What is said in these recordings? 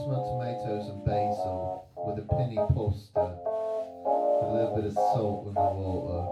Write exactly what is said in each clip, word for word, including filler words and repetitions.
smoked tomatoes and basil with a penny pasta, with a little bit of salt in the water.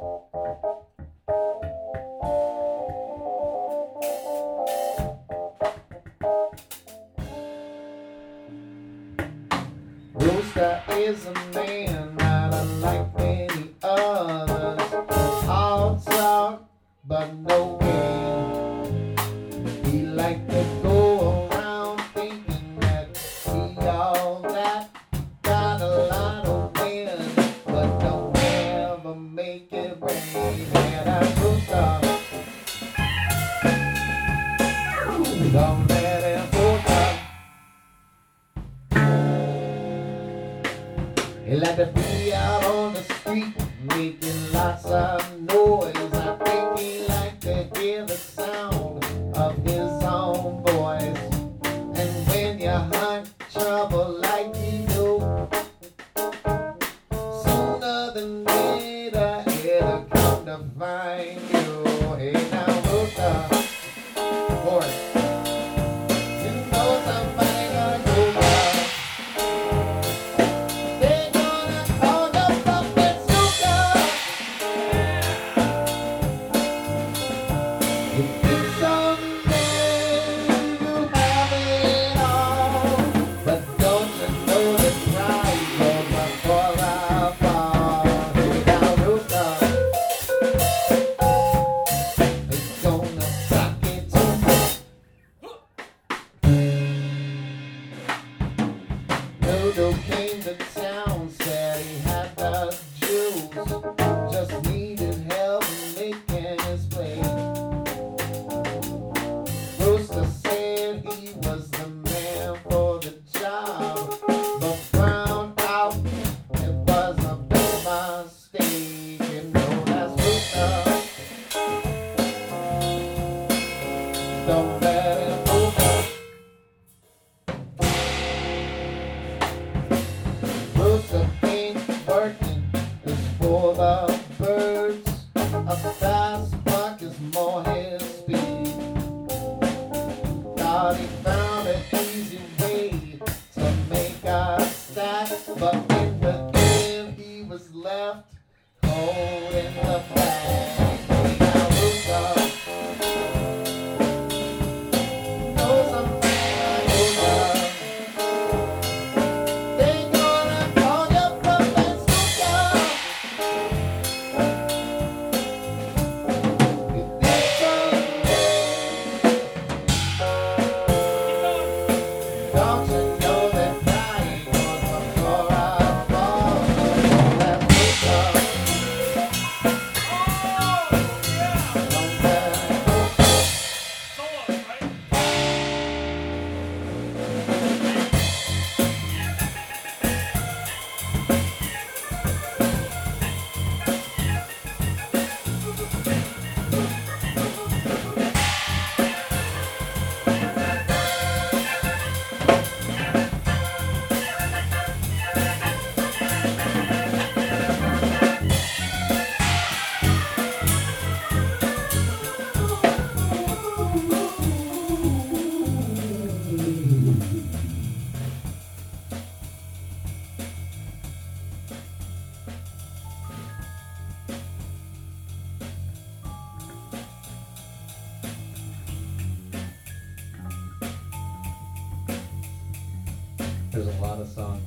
Rooster is a man not unlike many others. Hard talk, but no game. He like to go around thinking that he all that, got a lot of wind, but don't ever make it rain. And a rooster, don't let him go down. He like to be out on the street, making lots of noise. I think he like to hear the sound of his own voice. And when you hunt trouble like you do, sooner than later it'll come to find you. Hey now, Rooster, boy, you know somebody gonna go down. Dodo came to town, said he had the juice, just needed help making his play. Rooster said he was the man for the job, but found out it was a big mistake. You know that's Rooster. Don't let him go back. Rooster ain't working, it's for the birds. A fast buck is more his speed. Thought he found an easy way to make a stack, but in the end he was left holding the bag. Hey now, Rooster, knows I'm bad, Rooster. There's a lot of songs.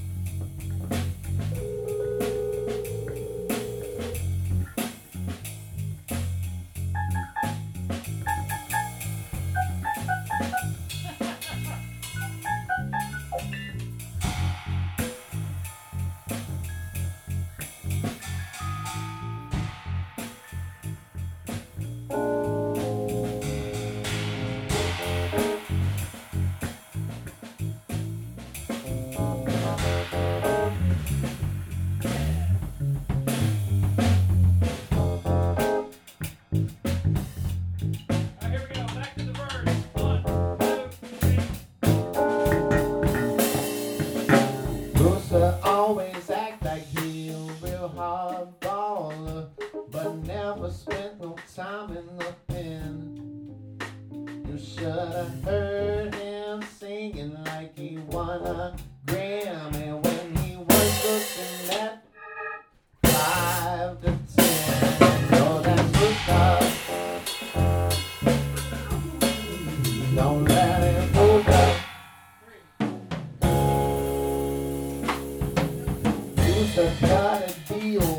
Always act like he a real hard baller, but never spent no time in the pen. You should have heard him singing like he was won a Grammy when he was looking at five to ten. So that's because don't let him hold up. Used to cut a deal